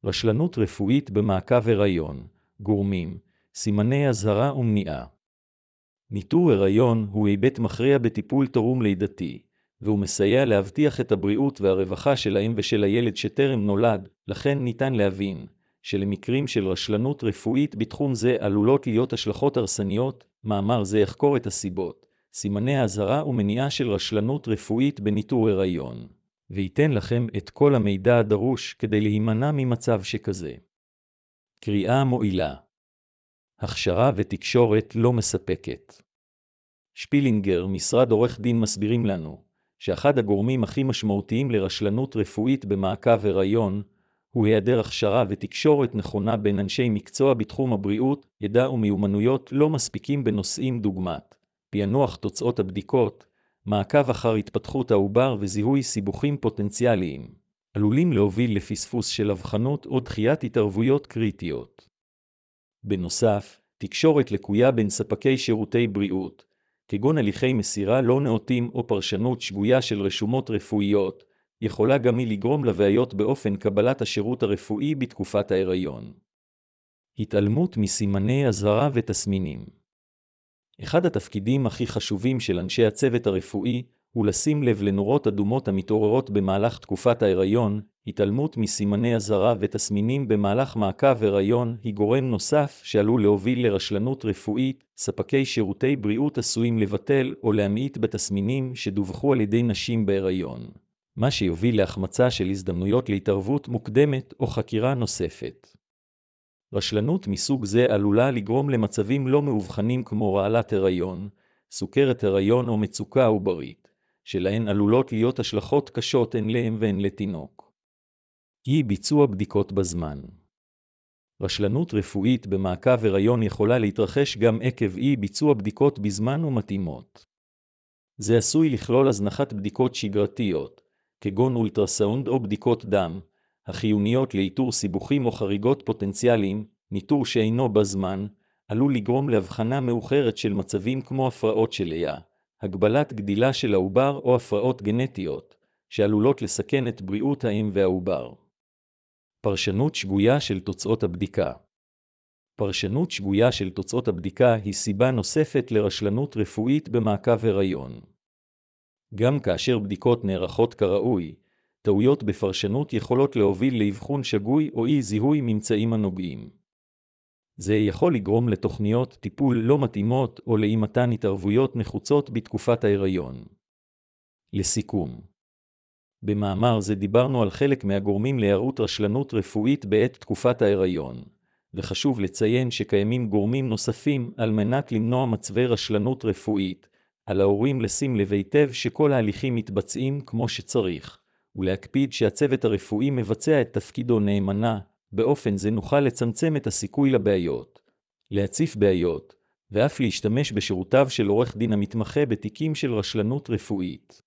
רשלנות רפואית במעקב הריון, גורמים, סימני אזהרה ומניעה. ניטור הריון הוא היבט מכריע בטיפול תורם לידתי, והוא מסייע להבטיח את הבריאות והרווחה של האם ושל הילד שטרם נולד, לכן ניתן להבין שלמקרים של רשלנות רפואית בתחום זה עלולות להיות השלכות הרסניות. מאמר זה יחקור את הסיבות, סימני האזהרה ומניעה של רשלנות רפואית בניטור הריון, וייתן לכם את כל המידע הדרוש כדי להימנע ממצב שכזה. קריאה מועילה. הכשרה ותקשורת לא מספקת. שפילינגר, משרד עורך דין, מסבירים לנו שאחד הגורמים הכי משמעותיים לרשלנות רפואית במעקב הריון הוא היעדר הכשרה ותקשורת נכונה בין אנשי מקצוע בתחום הבריאות. ידע ומיומנויות לא מספיקים בנושאים דוגמת פענוח תוצאות הבדיקות, מעקב אחר התפתחות העובר וזיהוי סיבוכים פוטנציאליים, עלולים להוביל לפספוס של אבחנות או דחיית התערבויות קריטיות. בנוסף, תקשורת לקויה בין ספקי שירותי בריאות, כגון הליכי מסירה לא נאותים או פרשנות שגויה של רשומות רפואיות, יכולה גם היא לגרום לבעיות באופן קבלת השירות הרפואי בתקופת ההיריון. התעלמות מסימני אזהרה ותסמינים. אחד התפקידים הכי חשובים של אנשי הצוות הרפואי הוא לשים לב לנורות אדומות המתעוררות במהלך תקופת ההיריון. התעלמות מסימני אזהרה ותסמינים במהלך מעקב הריון היא גורם נוסף שעלול להוביל לרשלנות רפואית. ספקי שירותי בריאות עשויים לבטל או להמעיט בתסמינים שדווחו על ידי נשים בהיריון, מה שיוביל להחמצה של הזדמנויות להתערבות מוקדמת או חקירה נוספת. רשלנות מסוג זה עלולה לגרום למצבים לא מאובחנים כמו רעלת הריון, סוכרת הריון או מצוקה עוברית, שלהן עלולות להיות השלכות קשות הן לאם והן לתינוק. אי ביצוע בדיקות בזמן. רשלנות רפואית במעקב הריון יכולה להתרחש גם עקב אי ביצוע בדיקות בזמן ומתאימות. זה עשוי לכלול הזנחת בדיקות שגרתיות, כגון אולטרסאונד או בדיקות דם, החיוניות לאיתור סיבוכים או חריגות פוטנציאליים. ניטור שאינו בזמן עלול לגרום להבחנה מאוחרת של מצבים כמו הפרעות של לידה, הגבלת גדילה של העובר או הפרעות גנטיות, שעלולות לסכן את בריאות האם והעובר. פרשנות שגויה של תוצאות הבדיקה. פרשנות שגויה של תוצאות הבדיקה היא סיבה נוספת לרשלנות רפואית במעקב הריון. גם כאשר בדיקות נערכות כראוי, טעויות בפרשנות יכולות להוביל לאבחון שגוי או אי זיהוי ממצאים הנוגעים. זה יכול לגרום לתוכניות טיפול לא מתאימות או לאי מתן התערבויות נחוצות בתקופת ההיריון. לסיכום, במאמר זה דיברנו על חלק מהגורמים להיערות רשלנות רפואית בעת תקופת ההיריון, וחשוב לציין שקיימים גורמים נוספים על מנת למנוע מצבי רשלנות רפואית. על ההורים לשים לב היטב שכל ההליכים מתבצעים כמו שצריך, ולהקפיד שהצוות הרפואי מבצע את תפקידו נאמנה. באופן זה נוכל לצמצם את הסיכוי לבעיות, להציף בעיות, ואף להשתמש בשירותיו של עורך דין המתמחה בתיקים של רשלנות רפואית.